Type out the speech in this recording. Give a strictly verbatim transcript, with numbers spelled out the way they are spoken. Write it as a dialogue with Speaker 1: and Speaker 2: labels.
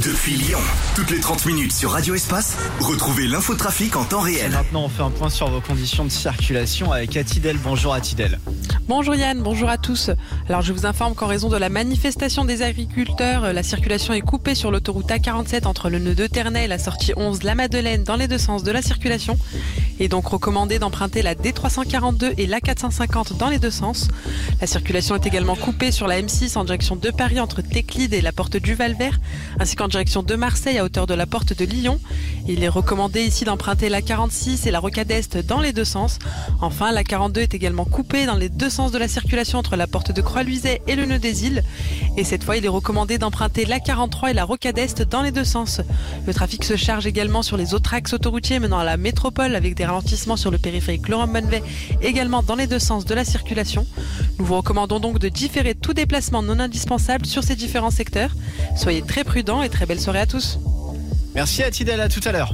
Speaker 1: Depuis Lyon, toutes les trente minutes sur Radio Espace, retrouvez l'infotrafic en temps réel.
Speaker 2: Maintenant, on fait un point sur vos conditions de circulation avec Atidel. Bonjour Atidel.
Speaker 3: Bonjour Yann, bonjour à tous. Alors je vous informe qu'en raison de la manifestation des agriculteurs, la circulation est coupée sur l'autoroute A quarante-sept entre le nœud de Ternay et la sortie onze La Madeleine dans les deux sens de la circulation. Il est donc recommandé d'emprunter la D trois cent quarante-deux et l'A quatre cent cinquante dans les deux sens. La circulation est également coupée sur la M six en direction de Paris entre Téclide et la porte du Val-Vert, ainsi qu'en direction de Marseille à hauteur de la porte de Lyon. Il est recommandé ici d'emprunter l'A quarante-six et la Rocade Est dans les deux sens. Enfin, l'A quarante-deux est également coupée dans les deux sens de la circulation entre la porte de Croix-Luiset et le nœud des Îles. Et cette fois, il est recommandé d'emprunter l'A quarante-trois et la Rocade Est dans les deux sens. Le trafic se charge également sur les autres axes autoroutiers menant à la métropole avec des ralentissements sur le périphérique Laurent-Bonnevet également dans les deux sens de la circulation. Nous vous recommandons donc de différer tout déplacement non indispensable sur ces différents secteurs. Soyez très prudents et très belle soirée à tous.
Speaker 2: Merci Atidel, à tout à l'heure.